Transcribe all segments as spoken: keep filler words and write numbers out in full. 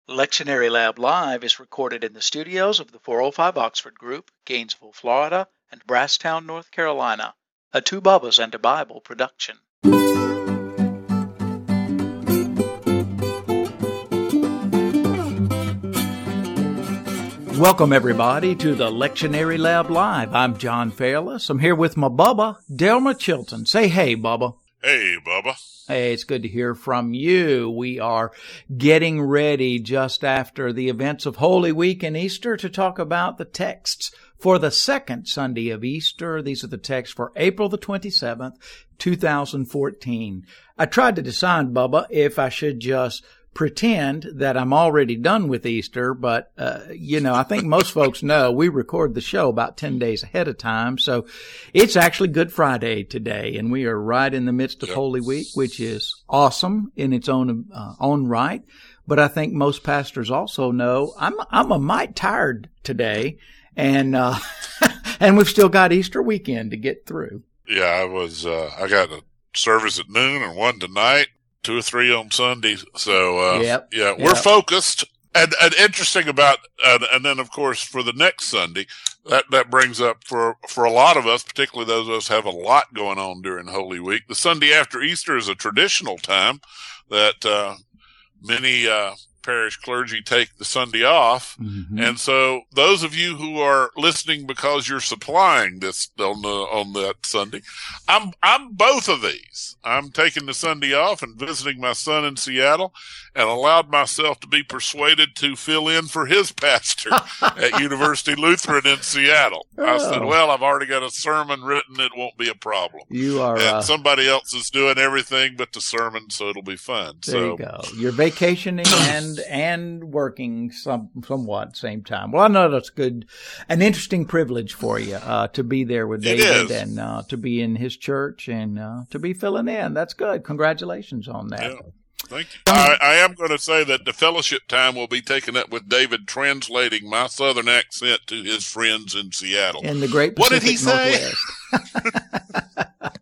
Lectionary Lab Live is recorded in the studios of the four oh five Oxford Group, Gainesville, Florida, and Brasstown, North Carolina, a Two Bubbas and a Bible production. Welcome, everybody, to the Lectionary Lab Live. I'm John Fairless. I'm here with my Bubba, Delmer Chilton. Say hey, Bubba. Hey, Bubba. Hey, it's good to hear from you. We are getting ready just after the events of Holy Week and Easter to talk about the texts for the second Sunday of Easter. These are the texts for April the twenty-seventh, two thousand fourteen. I tried to decide, Bubba, if I should just pretend that I'm already done with Easter, but, uh, you know, I think most folks know we record the show about ten days ahead of time. So it's actually Good Friday today, and we are right in the midst of yep. Holy Week, which is awesome in its own, uh, own right. But I think most pastors also know I'm, I'm a mite tired today, and, uh, and we've still got Easter weekend to get through. Yeah, I was, uh, I got a service at noon and one tonight. Two or three on Sunday. So, uh, yep. yeah, we're yep. focused. And, and interesting about, uh, and then of course for the next Sunday, that, that brings up for, for a lot of us, particularly those of us who have a lot going on during Holy Week. The Sunday after Easter is a traditional time that, uh, many, uh, parish clergy take the Sunday off. Mm-hmm. And so those of you who are listening because you're supplying this on the, on that Sunday, I'm, I'm both of these. I'm taking the Sunday off and visiting my son in Seattle and allowed myself to be persuaded to fill in for his pastor at University Lutheran in Seattle. Oh. I said, well, I've already got a sermon written. It won't be a problem. You are, and uh, somebody else is doing everything but the sermon, so it'll be fun. There so, you go. You're vacationing and, and working some, somewhat same time. Well, I know that's good, an interesting privilege for you, uh, to be there with David and, uh, to be in his church and, uh, to be filling in. That's good. Congratulations on that. Yeah. Thank you. I, I am going to say that the fellowship time will be taken up with David translating my Southern accent to his friends in Seattle. In the great Pacific What did he say? Northwest.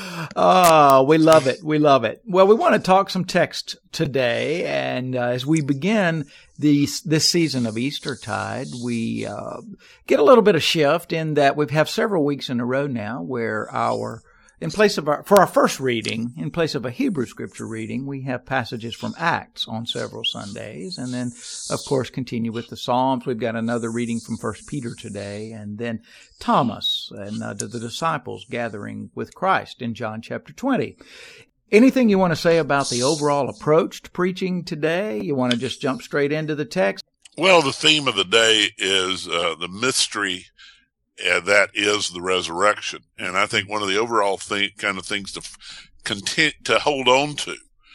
Oh, we love it. We love it. Well, we want to talk some text today. And uh, as we begin these, this season of Eastertide, we uh, get a little bit of shift in that we have several weeks in a row now where our In place of our, for our first reading, in place of a Hebrew scripture reading, we have passages from Acts on several Sundays. And then, of course, continue with the Psalms. We've got another reading from First Peter today. And then Thomas and uh, the disciples gathering with Christ in John chapter twenty. Anything you want to say about the overall approach to preaching today? You want to just jump straight into the text? Well, the theme of the day is uh, the mystery and that is the resurrection. And I think one of the overall thing, kind of things to continue to hold on to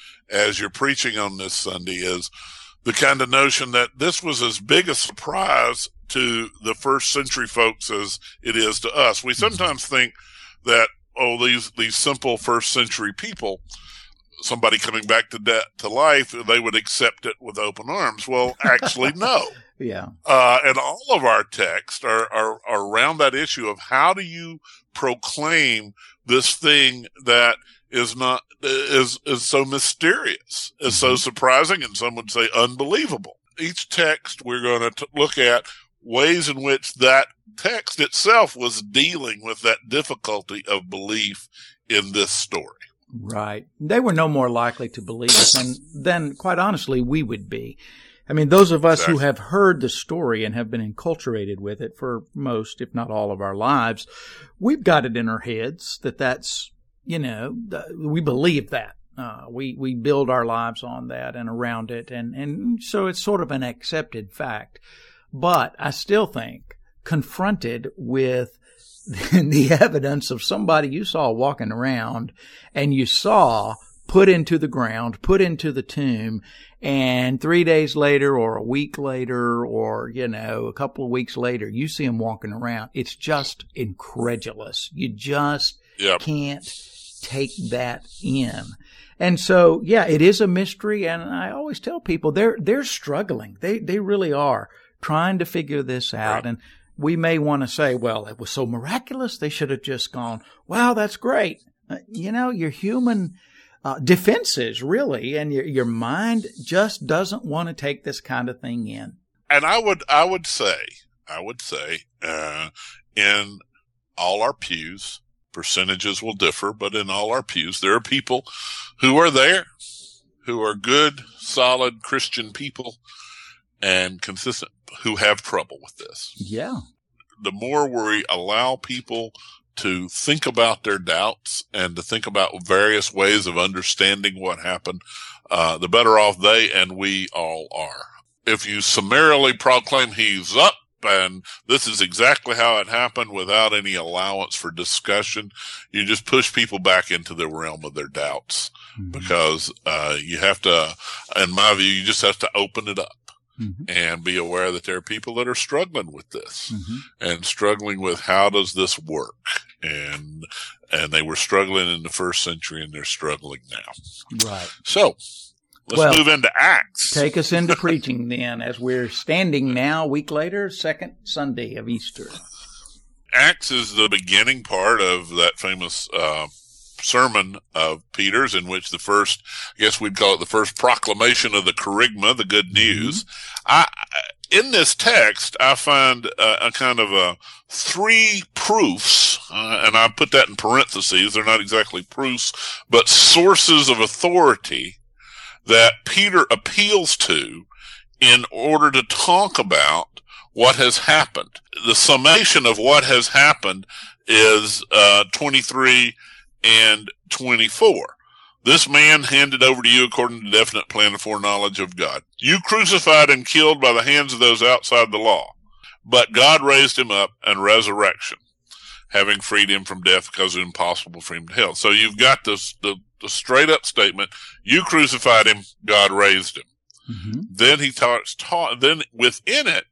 as you're preaching on this Sunday is the kind of notion that this was as big a surprise to the first century folks as it is to us. We sometimes think that, oh, these, these simple first century people, somebody coming back to death, to life, they would accept it with open arms. Well, actually, no. Yeah. Uh, and all of our texts are, are, are around that issue of how do you proclaim this thing that is not, is, is so mysterious, is so surprising, and some would say unbelievable. Each text we're going to look at ways in which that text itself was dealing with that difficulty of belief in this story. Right. They were no more likely to believe it than, than, quite honestly, we would be. I mean, those of us exactly. who have heard the story and have been enculturated with it for most, if not all of our lives, we've got it in our heads that that's, you know, we believe that. Uh, we, we build our lives on that and around it. And, and so it's sort of an accepted fact. But I still think confronted with the evidence of somebody you saw walking around and you saw put into the ground, put into the tomb, and three days later or a week later or, you know, a couple of weeks later, you see him walking around. It's just incredulous. You just yep. can't take that in. And so, yeah, it is a mystery. And I always tell people they're, they're struggling. They, they really are trying to figure this out. Right. And we may want to say, well, it was so miraculous. They should have just gone, wow, that's great. Uh, you know, you're human. uh, defenses, really, and your, your mind just doesn't want to take this kind of thing in. And I would, I would say, I would say, uh, in all our pews, percentages will differ, but in all our pews, there are people who are there, who are good, solid Christian people and consistent, who have trouble with this. Yeah. The more we allow people to think about their doubts and to think about various ways of understanding what happened, uh, the better off they and we all are. If you summarily proclaim he's up and this is exactly how it happened without any allowance for discussion, you just push people back into the realm of their doubts. Mm-hmm. Because uh, you have to, in my view, you just have to open it up. Mm-hmm. And be aware that there are people that are struggling with this mm-hmm. and struggling with how does this work? And, and they were struggling in the first century and they're struggling now. Right. So let's well, move into Acts. Take us into preaching then, as we're standing now, a week later, second Sunday of Easter. Acts is the beginning part of that famous, uh, sermon of Peter's, in which the first, I guess we'd call it the first proclamation of the kerygma, the good news. Mm-hmm. I, in this text, I find a, a kind of a three proofs, uh, and I put that in parentheses. They're not exactly proofs, but sources of authority that Peter appeals to in order to talk about what has happened. The summation of what has happened is uh, twenty-three and twenty-four. This man handed over to you according to the definite plan and foreknowledge of God. You crucified and killed by the hands of those outside the law. But God raised him up and resurrection, having freed him from death because it was impossible for him to hell. So you've got this, the, the straight up statement. You crucified him. God raised him. Mm-hmm. Then he talks, ta- then within it,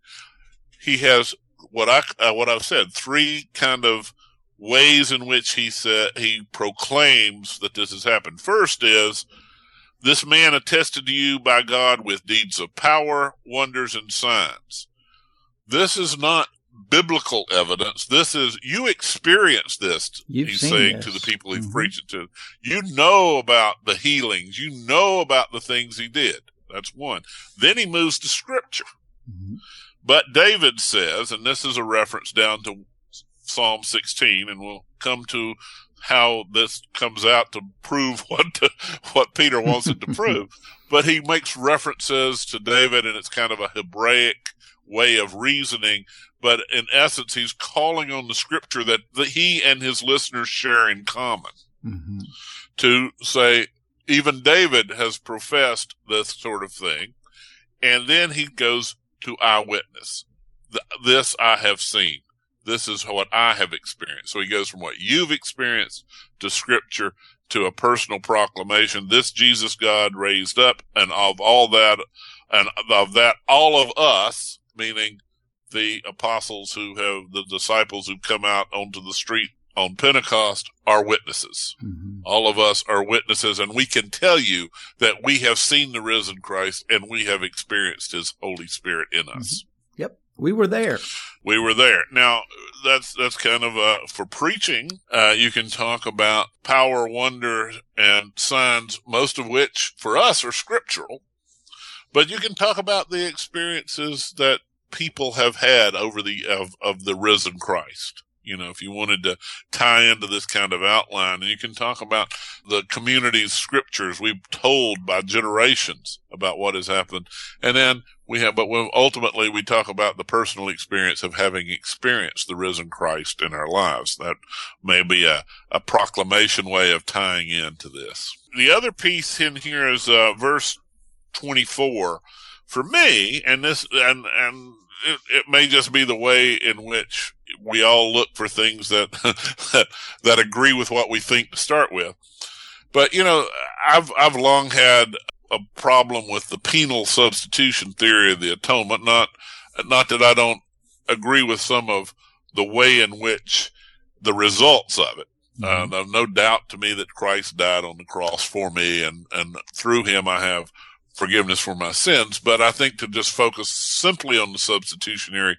he has what I, uh, what I've said, three kind of ways in which he said, he proclaims that this has happened. First is, this man attested to you by God with deeds of power, wonders, and signs. This is not biblical evidence. This is, you experienced this, You've he's saying this. To the people he's mm-hmm. preaching to. You know about the healings. You know about the things he did. That's one. Then he moves to Scripture. Mm-hmm. But David says, and this is a reference down to Psalm sixteen, and we'll come to how this comes out to prove what to, what Peter wants it to prove. But he makes references to David, and it's kind of a Hebraic way of reasoning. But in essence, he's calling on the Scripture that, that he and his listeners share in common. Mm-hmm. To say, even David has professed this sort of thing. And then he goes to eyewitness. This I have seen. This is what I have experienced. So he goes from what you've experienced to Scripture to a personal proclamation. This Jesus God raised up, and of all that, and of that, all of us, meaning the apostles who have, the disciples who've come out onto the street on Pentecost, are witnesses. Mm-hmm. All of us are witnesses, and we can tell you that we have seen the risen Christ and we have experienced his Holy Spirit in us. Mm-hmm. Yep. We were there. We were there. Now, that's that's kind of uh for preaching. Uh you can talk about power, wonder, and signs, most of which for us are scriptural. But you can talk about the experiences that people have had over the of of the risen Christ. You know, if you wanted to tie into this kind of outline, and you can talk about the community's scriptures we've told by generations about what has happened. And then we have, but when ultimately we talk about the personal experience of having experienced the risen Christ in our lives. That may be a, a proclamation way of tying into this. The other piece in here is, uh, verse twenty-four. For me, and this, and, and it, it may just be the way in which we all look for things that, that, that agree with what we think to start with. But, you know, I've, I've long had a problem with the penal substitution theory of the atonement. Not, not that I don't agree with some of the way in which the results of it. Mm-hmm. Uh, no doubt to me that Christ died on the cross for me, and, and through him I have forgiveness for my sins. But I think to just focus simply on the substitutionary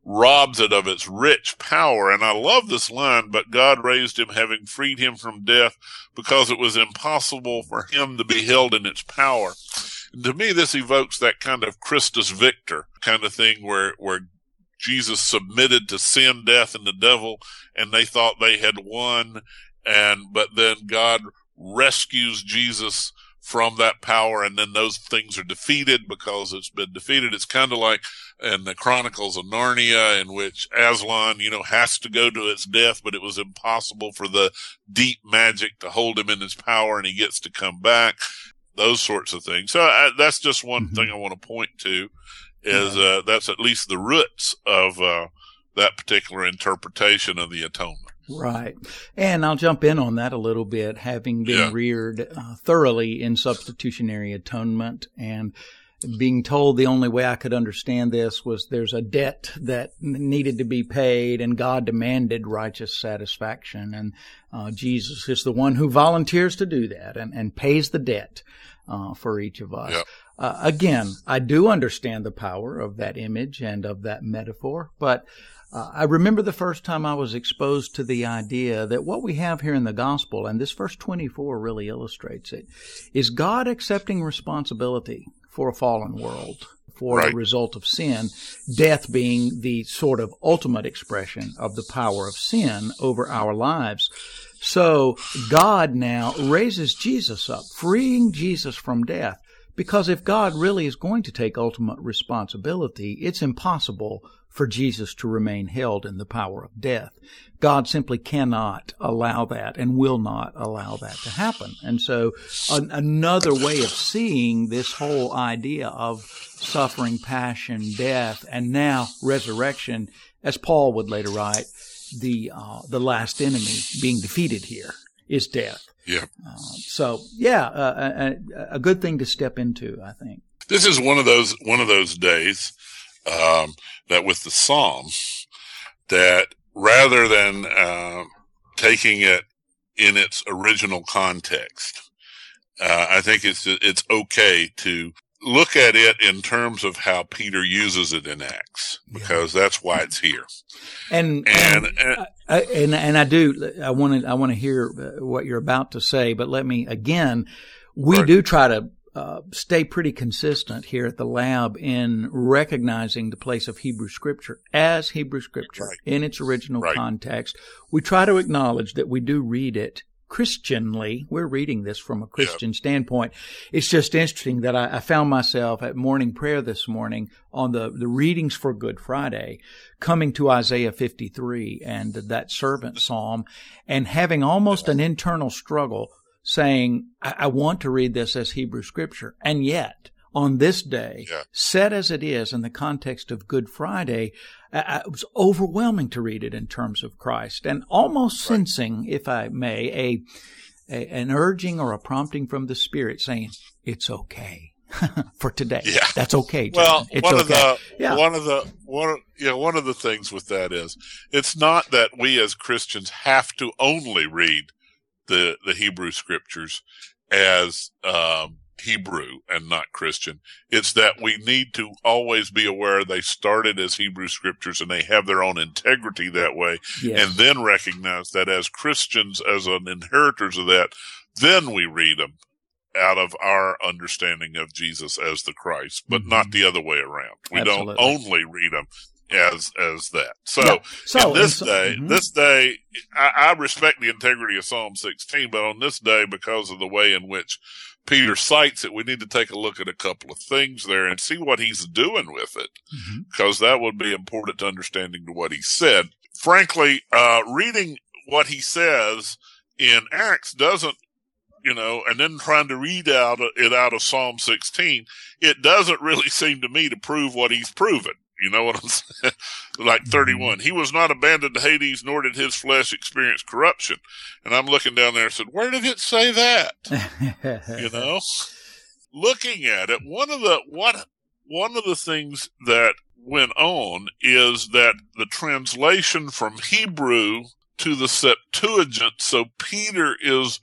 robs it of its rich power. And I love this line, but God raised him, having freed him from death, because it was impossible for him to be held in its power. And to me, this evokes that kind of Christus Victor kind of thing where, where Jesus submitted to sin, death, and the devil, and they thought they had won. And, but then God rescues Jesus from that power, and then those things are defeated because it's been defeated. It's kind of like in the Chronicles of Narnia, in which Aslan, you know, has to go to its death, but it was impossible for the deep magic to hold him in his power, and he gets to come back. Those sorts of things. So I, that's just one mm-hmm. thing I want to point to, is yeah. uh, that's at least the roots of uh, that particular interpretation of the atonement. Right. And I'll jump in on that a little bit, having been yeah. reared uh, thoroughly in substitutionary atonement and being told the only way I could understand this was there's a debt that needed to be paid and God demanded righteous satisfaction. And uh, Jesus is the one who volunteers to do that and, and pays the debt uh, for each of us. Yep. Uh, again, I do understand the power of that image and of that metaphor, but Uh, I remember the first time I was exposed to the idea that what we have here in the gospel, and this verse twenty-four really illustrates it, is God accepting responsibility for a fallen world, for right. the result of sin, death being the sort of ultimate expression of the power of sin over our lives. So God now raises Jesus up, freeing Jesus from death, because if God really is going to take ultimate responsibility, it's impossible for Jesus to remain held in the power of death. God simply cannot allow that and will not allow that to happen. And so an, another way of seeing this whole idea of suffering, passion, death, and now resurrection, as Paul would later write, the uh, the last enemy being defeated here is death. Yeah. Uh, so, yeah, uh, a, a good thing to step into, I think. This is one of those one of those days um, that with the Psalms, that rather than uh, taking it in its original context, uh, I think it's it's okay to look at it in terms of how Peter uses it in Acts, because yeah. that's why it's here. And and and, and, I, and, and I do I want to I want to hear what you're about to say, but let me again, we right. do try to uh, stay pretty consistent here at the lab in recognizing the place of Hebrew Scripture as Hebrew Scripture right. in its original right. context. We try to acknowledge that we do read it Christianly. We're reading this from a Christian yep. standpoint. It's just interesting that I, I found myself at morning prayer this morning on the, the readings for Good Friday, coming to Isaiah fifty-three and that servant psalm, and having almost an internal struggle saying, I, I want to read this as Hebrew Scripture. And yet, on this day, yeah. set as it is in the context of Good Friday, uh, it was overwhelming to read it in terms of Christ, and almost right. sensing, if I may, a, a an urging or a prompting from the Spirit saying, it's okay for today. Yeah. That's okay, John. Well, it's one okay. of the yeah. one of the one you know, one of the things with that is it's not that we as Christians have to only read the the Hebrew Scriptures as um Hebrew and not Christian. It's that we need to always be aware they started as Hebrew Scriptures and they have their own integrity that way, yes. and then recognize that as Christians, as an inheritors of that, then we read them out of our understanding of Jesus as the Christ, but mm-hmm. not the other way around. We Absolutely. Don't only read them as as that. So, yeah. so in this so, day, mm-hmm. this day, I, I respect the integrity of Psalm sixteen, but on this day, because of the way in which Peter cites it, we need to take a look at a couple of things there and see what he's doing with it, mm-hmm. because that would be important to understanding to what he said. Frankly, uh, reading what he says in Acts doesn't, you know, and then trying to read out it out of Psalm sixteen, it doesn't really seem to me to prove what he's proven. You know what I'm saying? Like thirty-one. He was not abandoned to Hades, nor did his flesh experience corruption. And I'm looking down there and said, where did it say that? You know? Looking at it, one of the, what, one of the things that went on is that the translation from Hebrew to the Septuagint, so Peter is,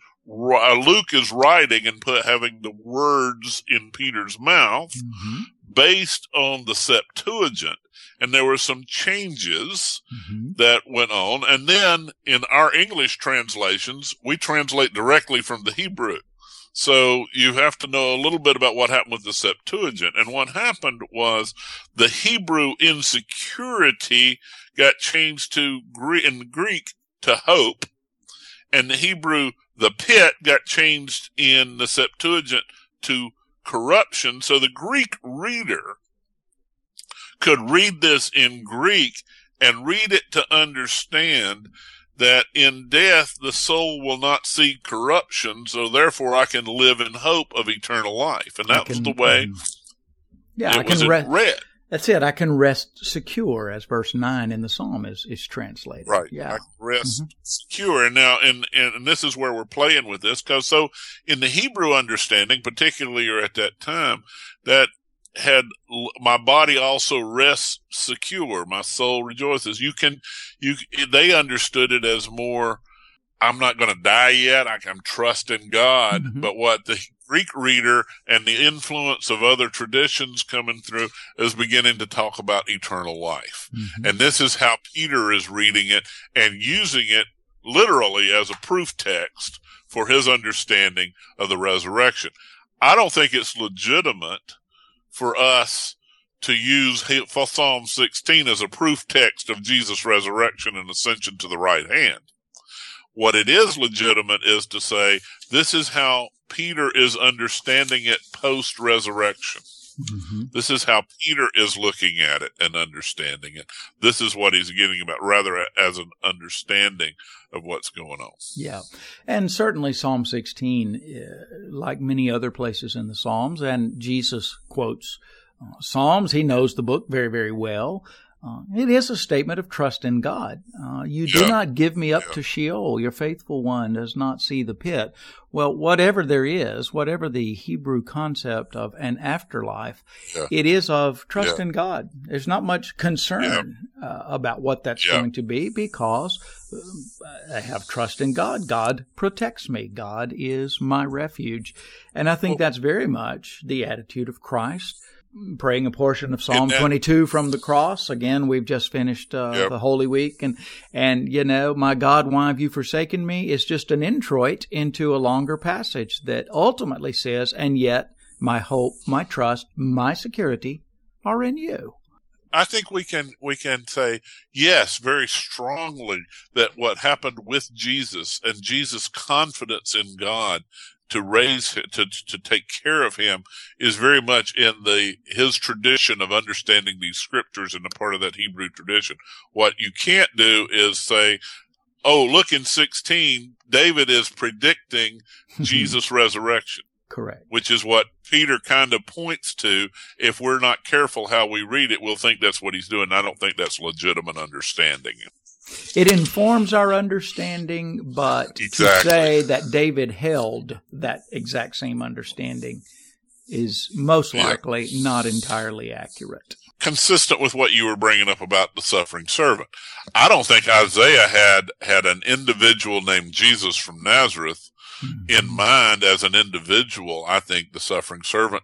Luke is writing and put, having the words in Peter's mouth, mm-hmm. based on the Septuagint, and there were some changes mm-hmm. that went on. And then in our English translations, we translate directly from the Hebrew. So you have to know a little bit about what happened with the Septuagint. And what happened was the Hebrew insecurity got changed to in Greek to hope, and the Hebrew, the pit, got changed in the Septuagint to corruption. So the Greek reader could read this in Greek and read it to understand that in death the soul will not see corruption, so therefore I can live in hope of eternal life. And that can, was the way um, yeah, it I was can re- read. That's it. I can rest secure, as verse nine in the Psalm is, is translated. Right. Yeah. I can rest mm-hmm. secure. And now, and, and this is where we're playing with this, because so in the Hebrew understanding, particularly or at that time, that had my body also rests secure, my soul rejoices. You can, you, they understood it as more, I'm not going to die yet. I can trust in God. Mm-hmm. But what the Greek reader and the influence of other traditions coming through is beginning to talk about eternal life. Mm-hmm. And this is how Peter is reading it and using it literally as a proof text for his understanding of the resurrection. I don't think it's legitimate for us to use Psalm sixteen as a proof text of Jesus' resurrection and ascension to the right hand. What it is legitimate is to say, this is how Peter is understanding it post-resurrection. Mm-hmm. This is how Peter is looking at it and understanding it. This is what he's getting about, rather as an understanding of what's going on. Yeah. And certainly Psalm sixteen, uh, like many other places in the Psalms, and Jesus quotes uh, Psalms. He knows the book very, very well. Uh, it is a statement of trust in God. Uh, you do yeah. not give me up yeah. to Sheol. Your faithful one does not see the pit. Well, whatever there is, whatever the Hebrew concept of an afterlife, yeah. it is of trust yeah. in God. There's not much concern yeah. uh, about what that's yeah. going to be, because uh, I have trust in God. God protects me. God is my refuge. And I think well, that's very much the attitude of Christ. Praying a portion of Psalm that, twenty-two from the cross. Again, we've just finished uh, yep. the Holy Week. And, and, you know, my God, why have you forsaken me? Is just an introit into a longer passage that ultimately says, and yet my hope, my trust, my security are in you. I think we can, we can say, yes, very strongly that what happened with Jesus and Jesus' confidence in God to raise him, to, to take care of him is very much in the, his tradition of understanding these scriptures and a part of that Hebrew tradition. What you can't do is say, oh, look in sixteen, David is predicting Jesus' resurrection. Correct. Which is what Peter kind of points to. If we're not careful how we read it, we'll think that's what he's doing. I don't think that's legitimate understanding. It informs our understanding, but exactly. to say that David held that exact same understanding is most likely yeah. not entirely accurate. Consistent with what you were bringing up about the suffering servant. I don't think Isaiah had, had an individual named Jesus from Nazareth mm-hmm. in mind as an individual. I think the suffering servant,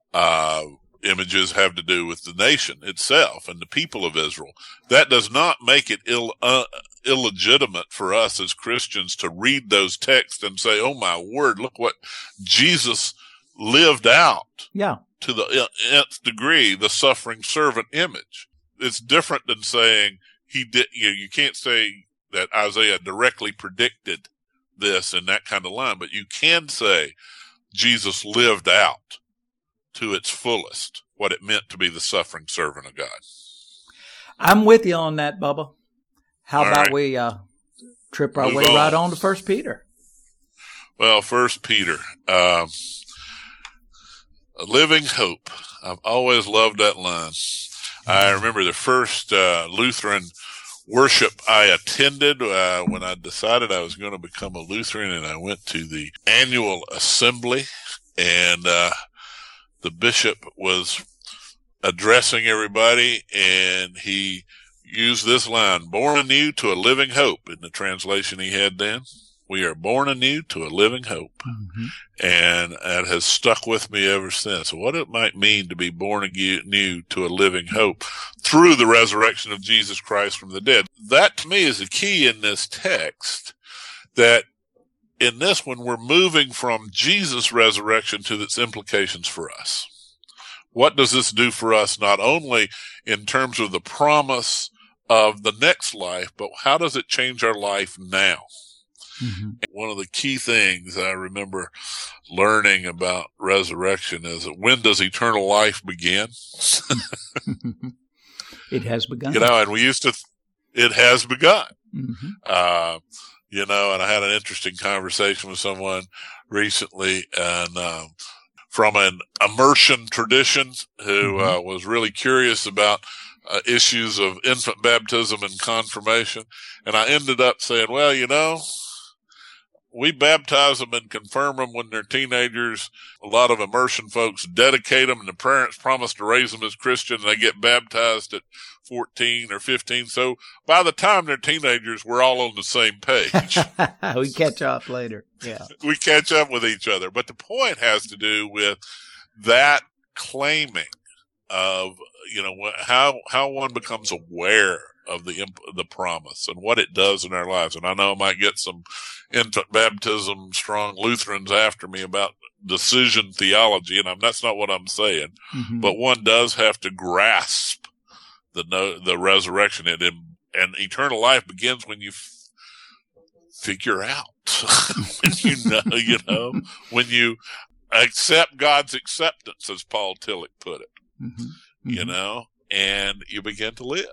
uh, images have to do with the nation itself and the people of Israel. That does not make it ill, uh, illegitimate for us as Christians to read those texts and say, oh my word, look what Jesus lived out. Yeah. To the nth degree, the suffering servant image. It's different than saying he did, you know, you can't say that Isaiah directly predicted this in that kind of line, but you can say Jesus lived out to its fullest what it meant to be the suffering servant of God. I'm with you on that, Bubba. How All about right. we uh, trip our Move way on. right on to First Peter? Well, First Peter, um, a living hope. I've always loved that line. I remember the first uh, Lutheran worship I attended uh, when I decided I was going to become a Lutheran, and I went to the annual assembly, and uh, the bishop was addressing everybody, and he used this line, born anew to a living hope, in the translation he had then. We are born anew to a living hope. Mm-hmm. And it has stuck with me ever since. What it might mean to be born anew to a living hope through the resurrection of Jesus Christ from the dead. That to me is a key in this text, that in this one we're moving from Jesus' resurrection to its implications for us. What does this do for us, not only in terms of the promise of the next life, but how does it change our life now? Mm-hmm. One of the key things I remember learning about resurrection is that when does eternal life begin? It has begun. You know, and we used to, th- it has begun. Mm-hmm. Uh, you know, and I had an interesting conversation with someone recently, and um, from an immersion tradition who mm-hmm. uh, was really curious about uh, issues of infant baptism and confirmation. And I ended up saying, well, you know, we baptize them and confirm them when they're teenagers. A lot of immersion folks dedicate them, and the parents promise to raise them as Christian, and they get baptized at fourteen or fifteen. So by the time they're teenagers, we're all on the same page. We catch up later. Yeah. We catch up with each other. But the point has to do with that claiming of, you know, how, how one becomes aware of the, the promise and what it does in our lives. And I know I might get some infant baptism strong Lutherans after me about decision theology, and I'm, that's not what I'm saying. Mm-hmm. But one does have to grasp the no, the resurrection, and, and eternal life begins when you f- figure out, when you know, you know, when you accept God's acceptance, as Paul Tillich put it, mm-hmm. Mm-hmm. you know, and you begin to live.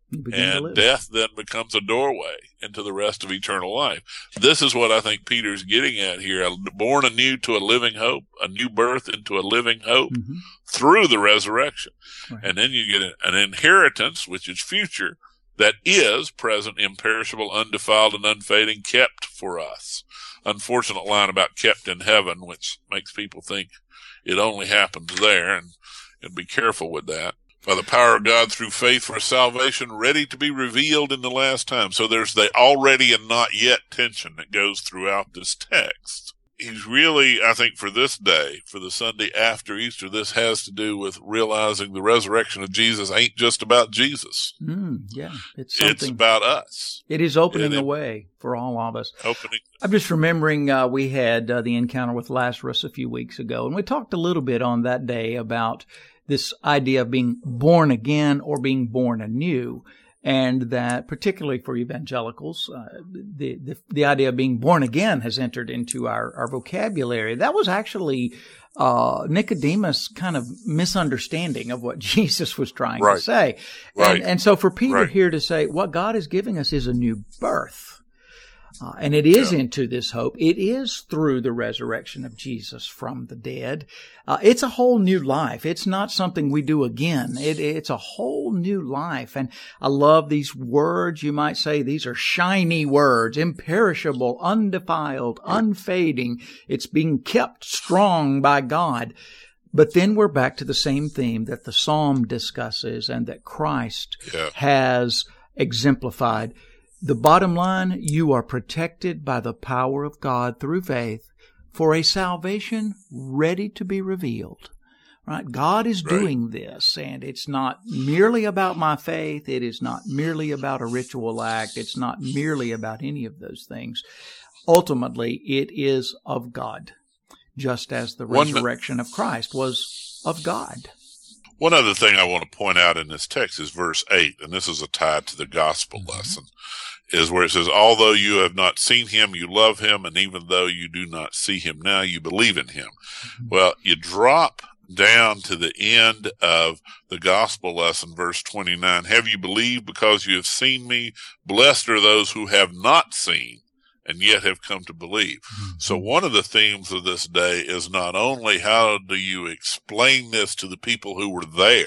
And death then becomes a doorway into the rest of eternal life. This is what I think Peter's getting at here. Born anew to a living hope, a new birth into a living hope mm-hmm. through the resurrection. Right. And then you get an inheritance, which is future, that is present, imperishable, undefiled, and unfading, kept for us. Unfortunate line about kept in heaven, which makes people think it only happens there, and, and be careful with that. By the power of God through faith for salvation, ready to be revealed in the last time. So there's the already and not yet tension that goes throughout this text. He's really, I think, for this day, for the Sunday after Easter, this has to do with realizing the resurrection of Jesus ain't just about Jesus. Mm, yeah, it's something. It's about us. It is opening the way for all of us. Opening. I'm just remembering uh, we had uh, the encounter with Lazarus a few weeks ago, and we talked a little bit on that day about this idea of being born again or being born anew, and that particularly for evangelicals, uh, the, the the idea of being born again has entered into our, our vocabulary. That was actually uh, Nicodemus' kind of misunderstanding of what Jesus was trying right. to say. Right. And, and so for Peter right. here to say, what God is giving us is a new birth. Uh, and it is yeah. into this hope. It is through the resurrection of Jesus from the dead. Uh, it's a whole new life. It's not something we do again. It, it's a whole new life. And I love these words. You might say these are shiny words, imperishable, undefiled, unfading. It's being kept strong by God. But then we're back to the same theme that the Psalm discusses and that Christ yeah. has exemplified. The bottom line, you are protected by the power of God through faith for a salvation ready to be revealed. Right? God is right. doing this, and it's not merely about my faith. It is not merely about a ritual act. It's not merely about any of those things. Ultimately, it is of God, just as the One, resurrection of Christ was of God. One other thing I want to point out in this text is verse eight, and this is a tie to the gospel mm-hmm. lesson, is where it says, although you have not seen him, you love him, and even though you do not see him now, you believe in him. Mm-hmm. Well, you drop down to the end of the gospel lesson, verse twenty-nine, have you believed because you have seen me? Blessed are those who have not seen and yet have come to believe. Mm-hmm. So one of the themes of this day is not only how do you explain this to the people who were there,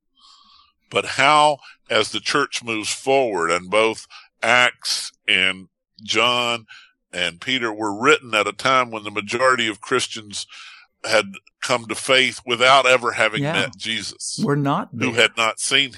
but how, as the church moves forward, and both Acts and John and Peter were written at a time when the majority of Christians had come to faith without ever having yeah. met Jesus. We're not there. Who had not seen him.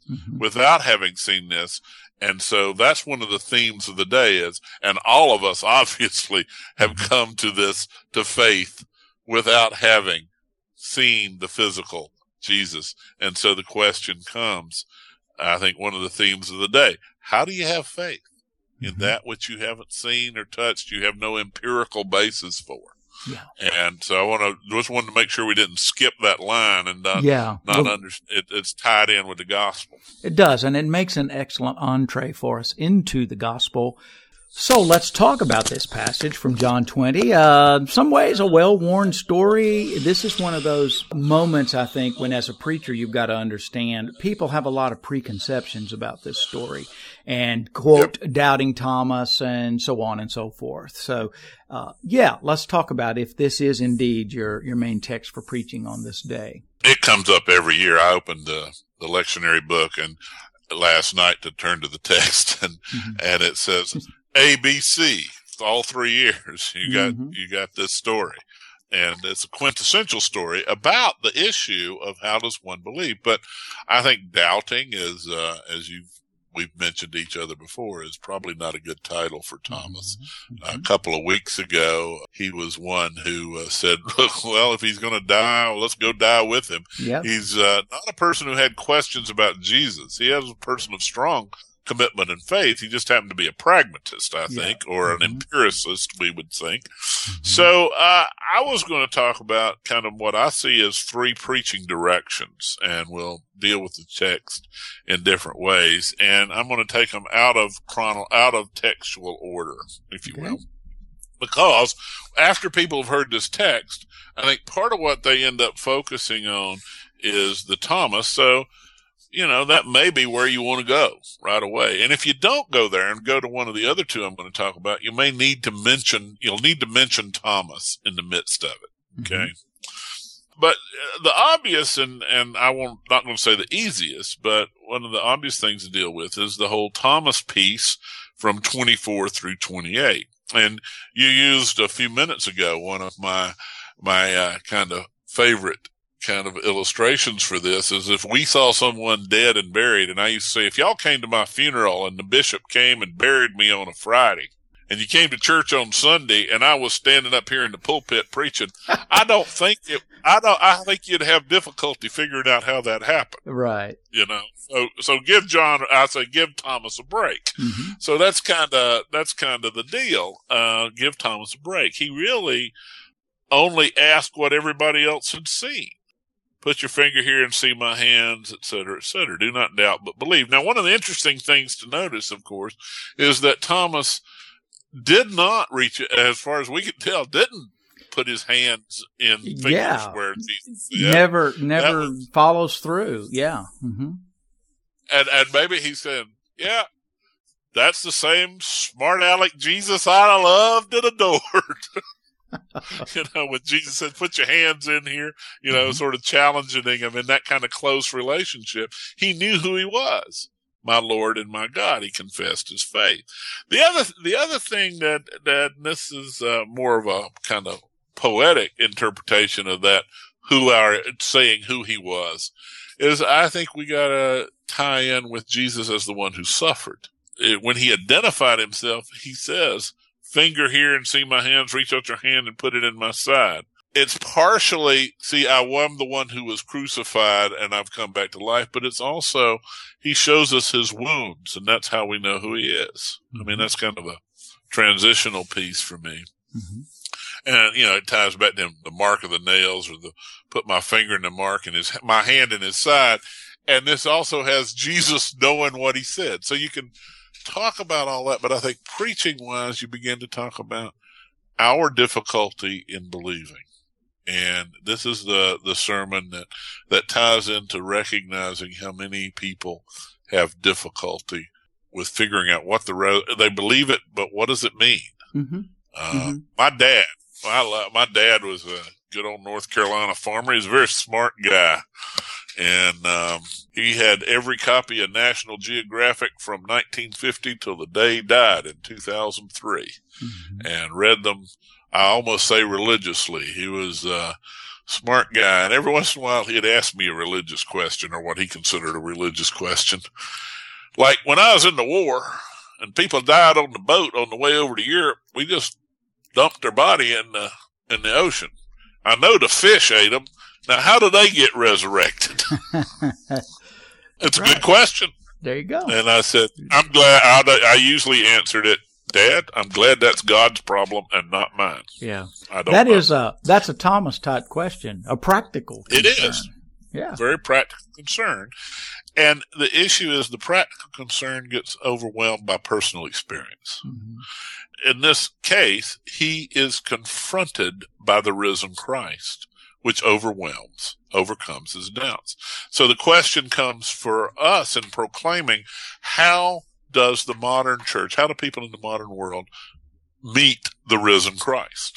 mm-hmm. without having seen this. And so that's one of the themes of the day is, and all of us obviously have come to this, to faith without having seen the physical Jesus. And so the question comes, I think one of the themes of the day, how do you have faith in mm-hmm. that which you haven't seen or touched, you have no empirical basis for? Yeah. And so I want to just wanted to make sure we didn't skip that line and not, yeah. not well, under, it, it's tied in with the gospel. It does, and it makes an excellent entree for us into the gospel. So let's talk about this passage from John twenty. Uh, in some ways, a well-worn story. This is one of those moments, I think, when as a preacher, you've got to understand people have a lot of preconceptions about this story and, quote, yep. doubting Thomas and so on and so forth. So, uh, yeah, let's talk about if this is indeed your, your main text for preaching on this day. It comes up every year. I opened the, the lectionary book and last night to turn to the text and, mm-hmm. and it says, A, B, C, all three years. You got, mm-hmm. you got this story. And it's a quintessential story about the issue of how does one believe. But I think doubting is, uh, as you've, we've mentioned to each other before, is probably not a good title for Thomas. Mm-hmm. A couple of weeks ago, he was one who uh, said, look, well, if he's going to die, well, let's go die with him. Yep. He's uh, not a person who had questions about Jesus. He was a person of strong commitment and faith. He just happened to be a pragmatist, I think, yeah. or an mm-hmm. empiricist, we would think. Mm-hmm. So uh, I was going to talk about kind of what I see as three preaching directions, and we'll deal with the text in different ways. And I'm going to take them out of chrono, out of textual order, if you okay. will. Because after people have heard this text, I think part of what they end up focusing on is the Thomas. So, you know, that may be where you want to go right away. And if you don't go there and go to one of the other two I'm going to talk about, you may need to mention, you'll need to mention Thomas in the midst of it. Okay. Mm-hmm. But the obvious, and, and I won't, not going to say the easiest, but one of the obvious things to deal with is the whole Thomas piece from twenty-four through twenty-eight. And you used a few minutes ago one of my, my, uh, kind of favorite kind of illustrations for this is if we saw someone dead and buried, and I used to say, if y'all came to my funeral and the bishop came and buried me on a Friday, and you came to church on Sunday and I was standing up here in the pulpit preaching, I don't think it, I don't, I think you'd have difficulty figuring out how that happened. Right. You know, so, so give John, I say give Thomas a break. Mm-hmm. So that's kind of, that's kind of the deal. Uh, give Thomas a break. He really only asked what everybody else had seen. Put your finger here and see my hands, et cetera, et cetera. Do not doubt, but believe. Now, one of the interesting things to notice, of course, is that Thomas did not reach, as far as we can tell, didn't put his hands in fingers yeah. where Jesus said. Never, never was, follows through. Yeah. Mm-hmm. And, and maybe he said, yeah, that's the same smart aleck Jesus I loved and adored. You know, when Jesus said, put your hands in here, you know, mm-hmm. sort of challenging him in that kind of close relationship. He knew who he was, my Lord and my God. He confessed his faith. The other, the other thing that, that this is uh, more of a kind of poetic interpretation of that, who are saying who he was, is I think we got to tie in with Jesus as the one who suffered. It, when he identified himself, he says, finger here and see my hands, reach out your hand and put it in my side. It's partially, see, I am the one who was crucified and I've come back to life, but it's also, he shows us his wounds, and that's how we know who he is. Mm-hmm. I mean, that's kind of a transitional piece for me. Mm-hmm. And, you know, it ties back to the mark of the nails, or the, put my finger in the mark and his, my hand in his side. And this also has Jesus knowing what he said. So you can talk about all that, but I think preaching wise, you begin to talk about our difficulty in believing. And this is the, the sermon that, that ties into recognizing how many people have difficulty with figuring out what the, re- they believe it, but what does it mean? Mm-hmm. Uh, mm-hmm. My dad, I love, my dad was a good old North Carolina farmer. He was a very smart guy. And, um, he had every copy of National Geographic from nineteen fifty till the day he died in two thousand three, mm-hmm. and read them, I almost say religiously. He was, uh, smart guy, and every once in a while he'd ask me a religious question or what he considered a religious question. Like when I was in the war and people died on the boat on the way over to Europe, we just dumped their body in the, in the ocean. I know the fish ate them. Now, how do they get resurrected? It's a right. good question. There you go. And I said, I'm glad. I, I usually answered it, Dad, I'm glad that's God's problem and not mine. Yeah. I don't that know. is a, that's a Thomas type question, a practical concern. It is. Yeah. Very practical concern. And the issue is the practical concern gets overwhelmed by personal experience. Mm-hmm. In this case, he is confronted by the risen Christ, which overwhelms, overcomes his doubts. So the question comes for us in proclaiming, how does the modern church, how do people in the modern world meet the risen Christ?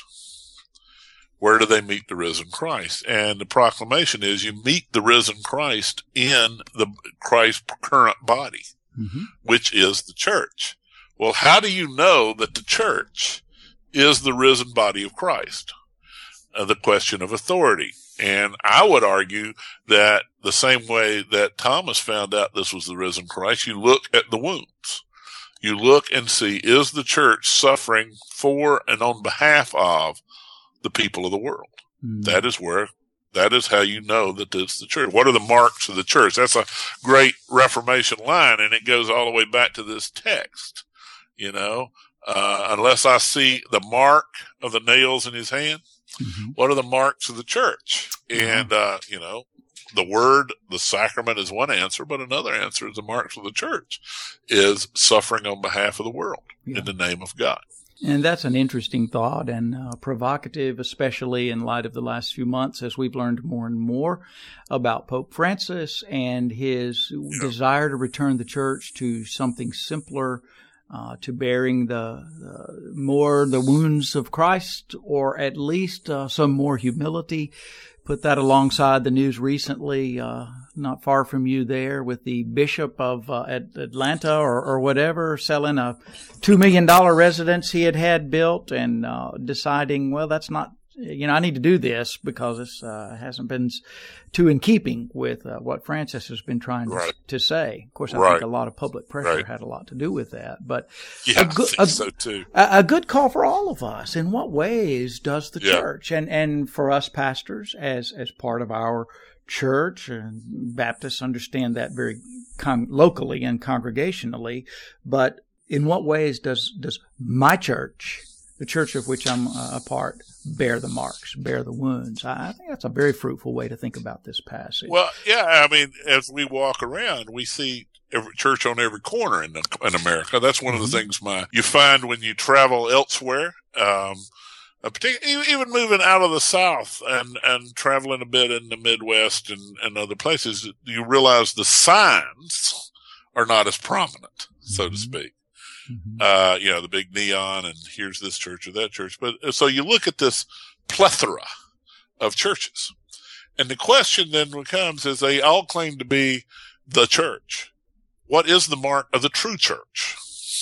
Where do they meet the risen Christ? And the proclamation is you meet the risen Christ in the Christ's current body, mm-hmm. which is the church. Well, how do you know that the church is the risen body of Christ? Uh, the question of authority. And I would argue that the same way that Thomas found out this was the risen Christ, you look at the wounds. You look and see, is the church suffering for and on behalf of the people of the world? Mm. That is where, that is how you know that it's the church. What are the marks of the church? That's a great Reformation line, and it goes all the way back to this text. You know, uh, unless I see the mark of the nails in his hand, mm-hmm. what are the marks of the church? Mm-hmm. And, uh, you know, the word, the sacrament is one answer, but another answer is the marks of the church is suffering on behalf of the world yeah. in the name of God. And that's an interesting thought and uh, provocative, especially in light of the last few months as we've learned more and more about Pope Francis and his yeah. desire to return the church to something simpler, Uh, to bearing the, the more the wounds of Christ, or at least uh, some more humility. Put that alongside the news recently, uh, not far from you there, with the bishop of uh, at Atlanta or, or whatever selling a two million dollars residence he had had built and uh, deciding, well, that's not, you know, I need to do this because it uh, hasn't been too in keeping with uh, what Francis has been trying right. to, to say. Of course, I right. think a lot of public pressure right. had a lot to do with that. But yeah, a good, I think a, so too. A, a good call for all of us. In what ways does the yeah. church, and, and for us pastors as as part of our church, and Baptists understand that very con- locally and congregationally, but in what ways does does my church, the church of which I'm uh, a part, bear the marks, bear the wounds? I think that's a very fruitful way to think about this passage. Well, yeah, I mean, as we walk around, we see every church on every corner in, the, in America. That's one mm-hmm. of the things my you find when you travel elsewhere, um, particularly even moving out of the South and, and traveling a bit in the Midwest and, and other places, you realize the signs are not as prominent, mm-hmm. so to speak. Mm-hmm. Uh, you know, the big neon and here's this church or that church. But so you look at this plethora of churches, and the question then becomes, is they all claim to be the church. What is the mark of the true church?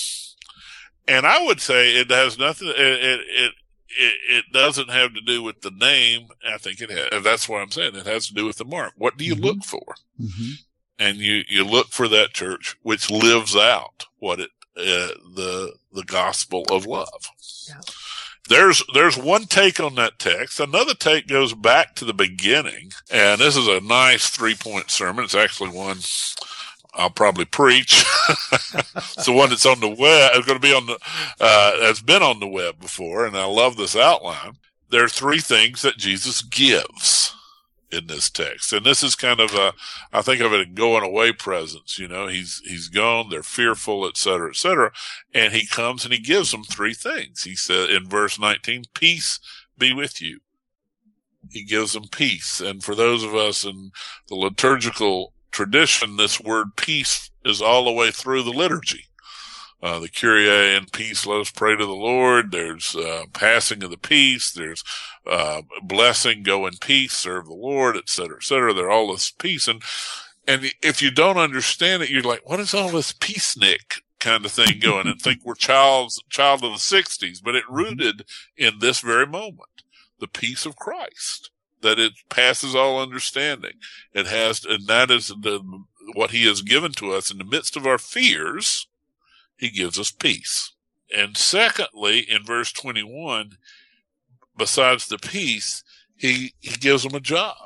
And I would say it has nothing, it, it, it, it, it doesn't have to do with the name. I think it has, that's what I'm saying. It has to do with the mark. What do you mm-hmm. look for? Mm-hmm. And you, you look for that church which lives out what it, Uh, the the gospel of love. Yeah. There's there's one take on that text. Another take goes back to the beginning, and this is a nice three point sermon. It's actually one I'll probably preach. It's the one that's on the web. It's going to be on the uh, that's been on the web before, and I love this outline. There are three things that Jesus gives in this text. And this is kind of a, I think of it a going away presence. You know, he's, he's gone, they're fearful, et cetera, et cetera. And he comes and he gives them three things. He said in verse nineteen, peace be with you. He gives them peace. And for those of us in the liturgical tradition, this word peace is all the way through the liturgy. Uh, the Kyrie and peace, let us pray to the Lord. There's, uh, passing of the peace. There's, uh, blessing, go in peace, serve the Lord, et cetera, et cetera. They're all this peace. And, and if you don't understand it, you're like, what is all this peacenik kind of thing going? And think we're childs, child of the sixties, but it rooted in this very moment, the peace of Christ that it passes all understanding. It has, and that is the, what he has given to us in the midst of our fears. He gives us peace. And secondly, in verse twenty-one, besides the peace, he, he gives them a job.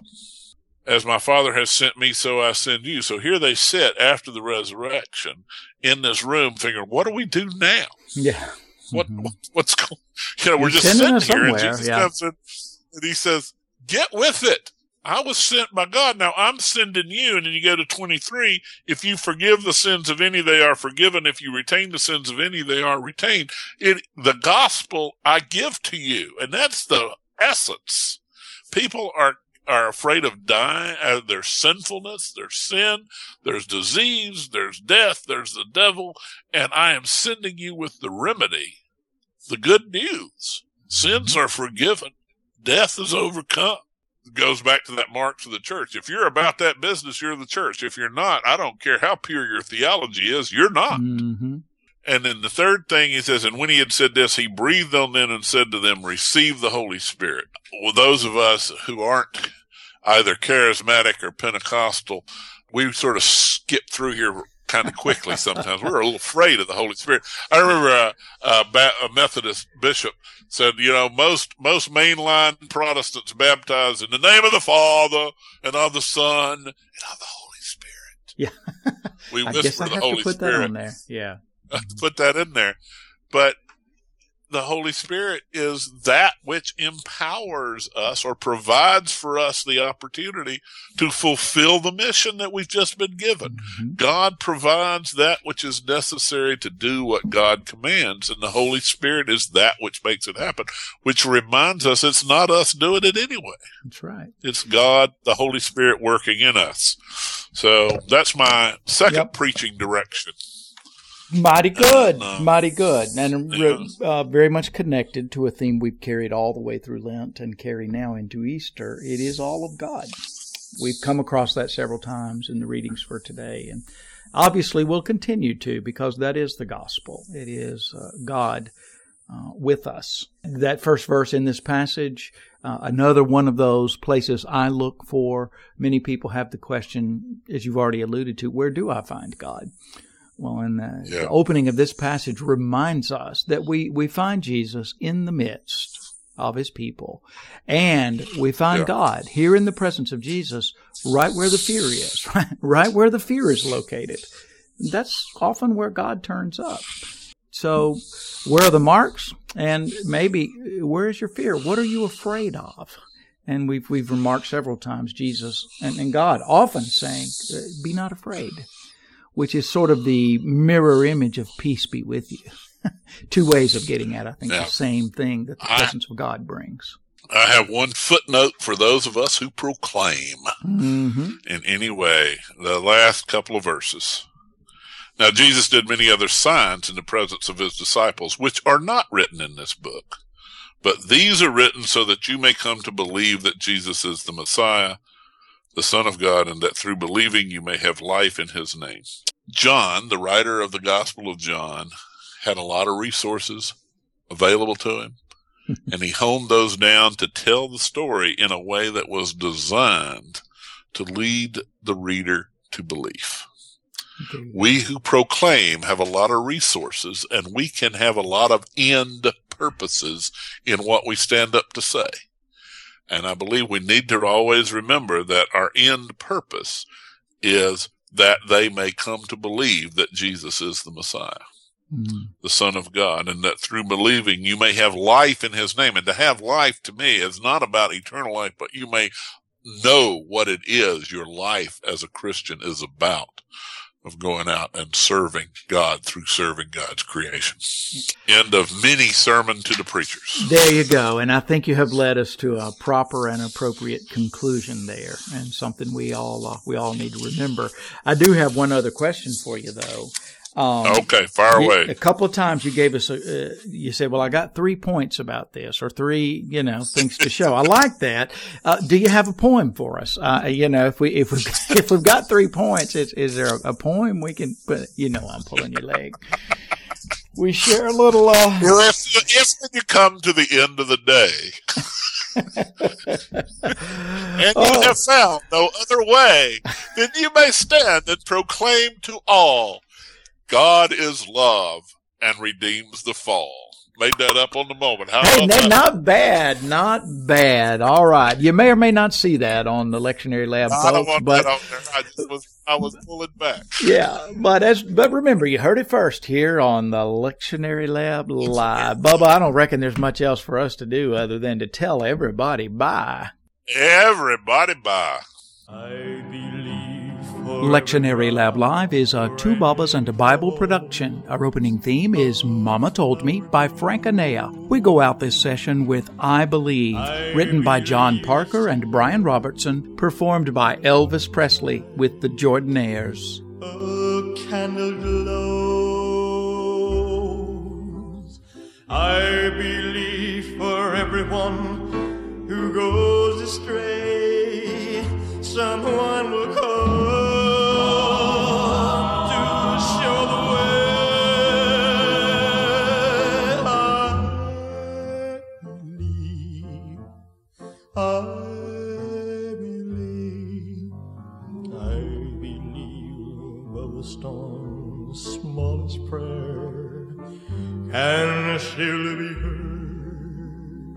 As my Father has sent me, so I send you. So here they sit after the resurrection in this room figuring, what do we do now? Yeah. What, mm-hmm. what what's going, you know, we're He's just sitting here and Jesus yeah. comes in and he says, get with it. I was sent by God. Now I'm sending you. And then you go to twenty-three. If you forgive the sins of any, they are forgiven. If you retain the sins of any, they are retained. It, the gospel I give to you. And that's the essence. People are, are afraid of dying. Uh, there's sinfulness, there's sin, there's disease, there's death, there's the devil. And I am sending you with the remedy, the good news. Sins are forgiven. Death is overcome. It goes back to that mark for the church. If you're about that business, you're the church. If you're not, I don't care how pure your theology is, you're not. Mm-hmm. And then the third thing he says, and when he had said this, he breathed on them and said to them, receive the Holy Spirit. Well, those of us who aren't either charismatic or Pentecostal, we sort of skip through here kind of quickly sometimes. We're a little afraid of the Holy Spirit. I remember a, a, a Methodist bishop said, you know, most, most mainline Protestants baptize in the name of the Father and of the Son and of the Holy Spirit. Yeah. We I whisper guess I the have Holy to put Spirit. that on there. Yeah. Put that in there. But the Holy Spirit is that which empowers us or provides for us the opportunity to fulfill the mission that we've just been given. Mm-hmm. God provides that which is necessary to do what God commands, and the Holy Spirit is that which makes it happen, which reminds us it's not us doing it anyway. That's right. It's God, the Holy Spirit working in us. So that's my second yep. preaching direction. Mighty good, uh, mighty good, and uh, very much connected to a theme we've carried all the way through Lent and carry now into Easter. It is all of God. We've come across that several times in the readings for today, and obviously we'll continue to, because that is the gospel. It is uh, God uh, with us. That first verse in this passage, uh, another one of those places I look for. Many people have the question, as you've already alluded to, where do I find God? Well, and the, yeah. the opening of this passage reminds us that we, we find Jesus in the midst of his people. And we find yeah. God here in the presence of Jesus right where the fear is, right, right where the fear is located. That's often where God turns up. So where are the marks? And maybe where is your fear? What are you afraid of? And we've, we've remarked several times, Jesus and, and God often saying, be not afraid, which is sort of the mirror image of peace be with you. Two ways of getting at, I think, yeah. the same thing that the presence I, of God brings. I have one footnote for those of us who proclaim mm-hmm. in any way the last couple of verses. Now, Jesus did many other signs in the presence of his disciples, which are not written in this book. But these are written so that you may come to believe that Jesus is the Messiah, the Son of God, and that through believing you may have life in his name. John, the writer of the Gospel of John, had a lot of resources available to him, and he honed those down to tell the story in a way that was designed to lead the reader to belief. Okay. We who proclaim have a lot of resources, and we can have a lot of end purposes in what we stand up to say. And I believe we need to always remember that our end purpose is that they may come to believe that Jesus is the Messiah, mm-hmm. the Son of God, and that through believing you may have life in his name. And to have life to me is not about eternal life, but you may know what it is your life as a Christian is about, of going out and serving God through serving God's creation. End of mini sermon to the preachers. There you go. And I think you have led us to a proper and appropriate conclusion there, and something we all uh, we all need to remember. I do have one other question for you, though. Um, okay, fire away. A couple of times you gave us, a, uh, you said, well, I got three points about this, or three, you know, things to show. I like that. Uh, do you have a poem for us? Uh, you know, if we, if we, if we've got three points, is, is there a, a poem we can put? You know, I'm pulling your leg. We share a little, uh. Well, if, if you come to the end of the day, And oh. you have found no other way than you may stand and proclaim to all, God is love and redeems the fall. Made that up on the moment. How hey, about that? Not bad, not bad. All right. You may or may not see that on the Lectionary Lab, I folks, don't want but that on there. I just was, I was pulling back. Yeah, but as but remember, you heard it first here on the Lectionary Lab Live. Bubba, I don't reckon there's much else for us to do other than to tell everybody bye. Everybody bye. I believe. Lectionary Lab Live is a Two Bubbas and a Bible production. Our opening theme is Mama Told Me by Frank Anea. We go out this session with I Believe, written by John Parker and Brian Robertson, performed by Elvis Presley with the Jordanaires. A candle glows. I believe for everyone who goes astray, someone will come. I believe, I believe of the storm's smallest prayer can surely be heard.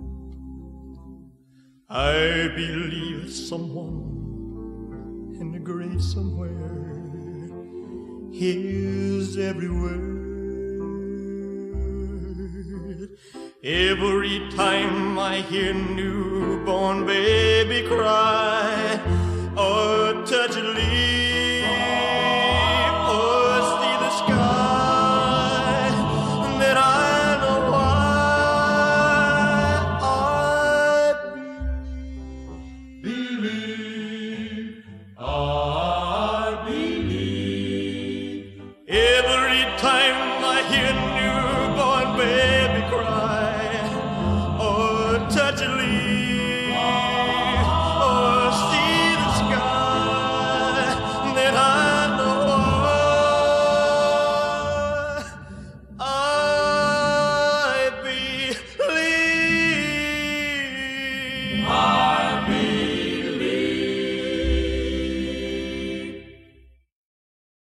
I believe that someone in the grave somewhere hears every word. Every time I hear newborn baby cry or touch a leaf